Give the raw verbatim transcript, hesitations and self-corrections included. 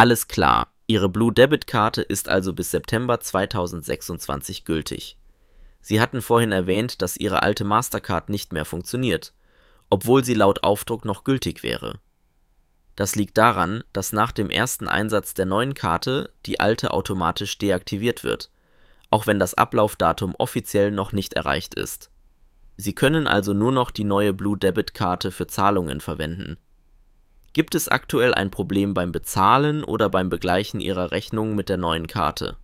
Alles klar, Ihre Blue Debit Karte ist also bis September zweitausendsechsundzwanzig gültig. Sie hatten vorhin erwähnt, dass Ihre alte Mastercard nicht mehr funktioniert, obwohl sie laut Aufdruck noch gültig wäre. Das liegt daran, dass nach dem ersten Einsatz der neuen Karte die alte automatisch deaktiviert wird, auch wenn das Ablaufdatum offiziell noch nicht erreicht ist. Sie können also nur noch die neue Blue Debit Karte für Zahlungen verwenden. Gibt es aktuell ein Problem beim Bezahlen oder beim Begleichen Ihrer Rechnung mit der neuen Karte?